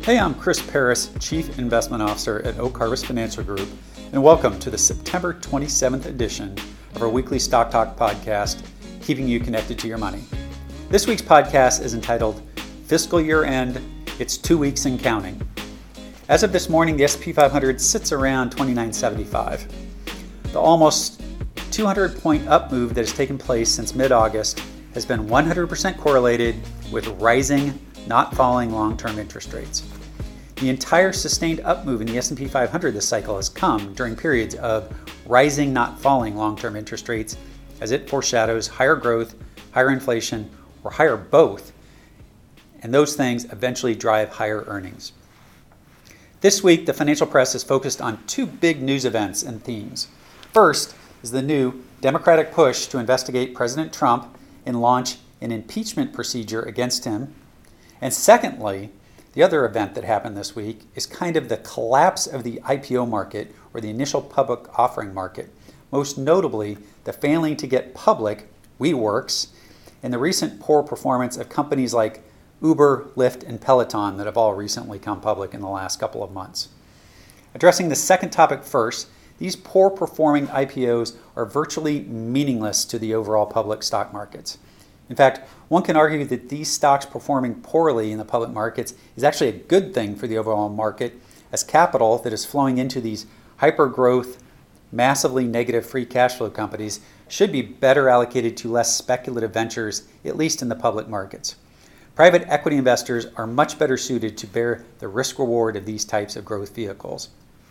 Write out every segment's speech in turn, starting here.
Hey, I'm Chris Paris, Chief Investment Officer at Oak Harvest Financial Group, and welcome to the September 27th edition of our weekly Stock Talk podcast, keeping you connected to your money. This week's podcast is entitled Fiscal Year End, It's 2 Weeks and Counting. As of this morning, the S&P 500 sits around 2975. The almost 200-point up move that has taken place since mid-August has been 100% correlated with rising, not falling long-term interest rates. The entire sustained up move in the S&P 500 this cycle has come during periods of rising, not falling long-term interest rates, as it foreshadows higher growth, higher inflation, or higher both, and those things eventually drive higher earnings. This week, the financial press is focused on two big news events and themes. First is the new Democratic push to investigate President Trump and launch an impeachment procedure against him. And secondly, the other event that happened this week is kind of the collapse of the IPO market, or the initial public offering market, most notably the failing to get public WeWorks and the recent poor performance of companies like Uber, Lyft, and Peloton that have all recently come public in the last couple of months. Addressing the second topic first, these poor performing IPOs are virtually meaningless to the overall public stock markets. In fact, one can argue that these stocks performing poorly in the public markets is actually a good thing for the overall market, as capital that is flowing into these hyper-growth, massively negative free cash flow companies should be better allocated to less speculative ventures, at least in the public markets. Private equity investors are much better suited to bear the risk-reward of these types of growth vehicles.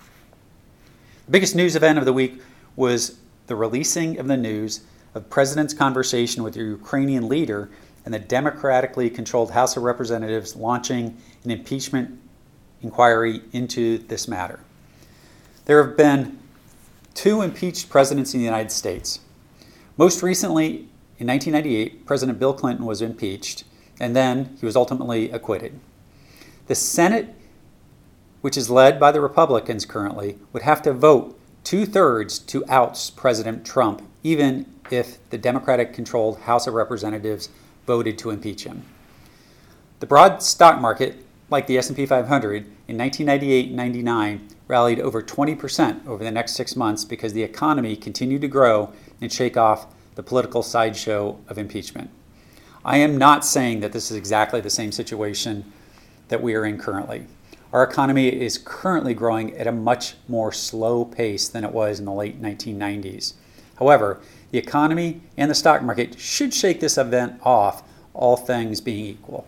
The biggest news event of the week was the releasing of the news of President's conversation with the Ukrainian leader and the democratically controlled House of Representatives launching an impeachment inquiry into this matter. There have been two impeached presidents in the United States. Most recently, in 1998, President Bill Clinton was impeached, and then he was ultimately acquitted. The Senate, which is led by the Republicans currently, would have to vote 2/3 to oust President Trump, even if the Democratic-controlled House of Representatives voted to impeach him. The broad stock market, like the S&P 500, in 1998 and 99 rallied over 20% over the next 6 months because the economy continued to grow and shake off the political sideshow of impeachment. I am not saying that this is exactly the same situation that we are in currently. Our economy is currently growing at a much more slow pace than it was in the late 1990s. However, the economy and the stock market should shake this event off, all things being equal.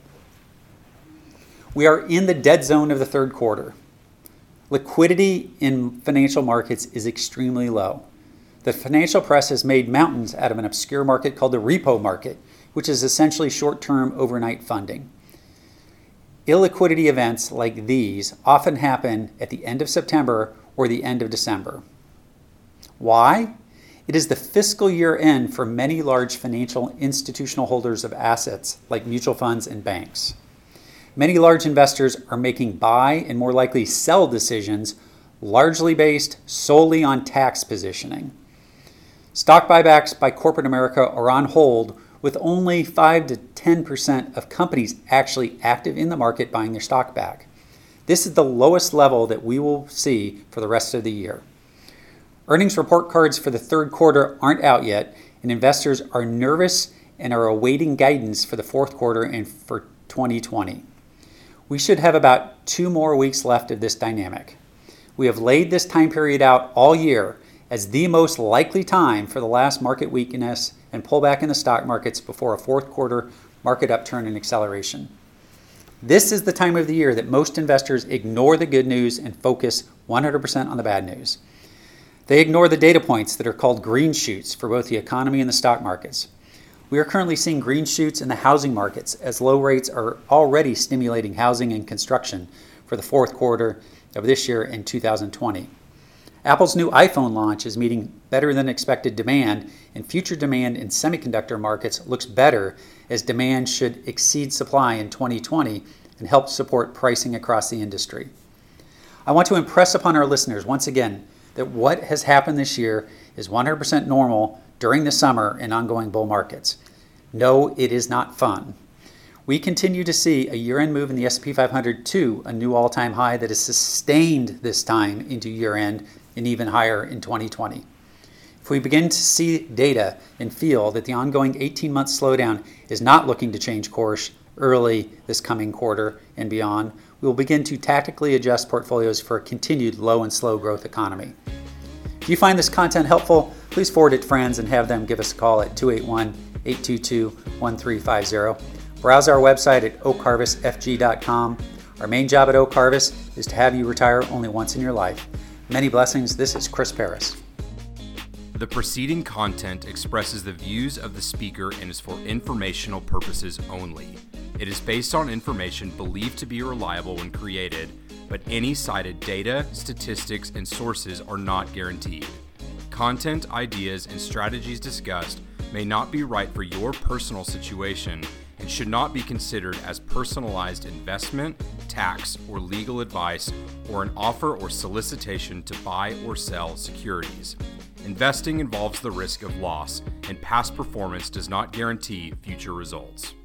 We are in the dead zone of the third quarter. Liquidity in financial markets is extremely low. The financial press has made mountains out of an obscure market called the repo market, which is essentially short-term overnight funding. Illiquidity events like these often happen at the end of September or the end of December. Why? It is the fiscal year end for many large financial institutional holders of assets like mutual funds and banks. Many large investors are making buy and more likely sell decisions largely based solely on tax positioning. Stock buybacks by corporate America are on hold, with only 5 to 10% of companies actually active in the market buying their stock back. This is the lowest level that we will see for the rest of the year. Earnings report cards for the third quarter aren't out yet, and investors are nervous and are awaiting guidance for the fourth quarter and for 2020. We should have about 2 more weeks left of this dynamic. We have laid this time period out all year as the most likely time for the last market weakness and pullback in the stock markets before a fourth quarter market upturn and acceleration. This is the time of the year that most investors ignore the good news and focus 100% on the bad news. They ignore the data points that are called green shoots for both the economy and the stock markets. We are currently seeing green shoots in the housing markets as low rates are already stimulating housing and construction for the fourth quarter of this year in 2020. Apple's new iPhone launch is meeting better than expected demand, and future demand in semiconductor markets looks better as demand should exceed supply in 2020 and help support pricing across the industry. I want to impress upon our listeners once again that what has happened this year is 100% normal during the summer and ongoing bull markets. No, it is not fun. We continue to see a year-end move in the S&P 500 to a new all-time high that is sustained this time into year-end and even higher in 2020. If we begin to see data and feel that the ongoing 18-month slowdown is not looking to change course early this coming quarter and beyond, we will begin to tactically adjust portfolios for a continued low and slow growth economy. If you find this content helpful, please forward it to friends and have them give us a call at 281-822-1350. Browse our website at oakharvestfg.com. Our main job at Oak Harvest is to have you retire only once in your life. Many blessings. This is Chris Paris. The preceding content expresses the views of the speaker and is for informational purposes only. It is based on information believed to be reliable when created, but any cited data, statistics, and sources are not guaranteed. Content, ideas, and strategies discussed may not be right for your personal situation and should not be considered as personalized investment, tax, or legal advice, or an offer or solicitation to buy or sell securities. Investing involves the risk of loss, and past performance does not guarantee future results.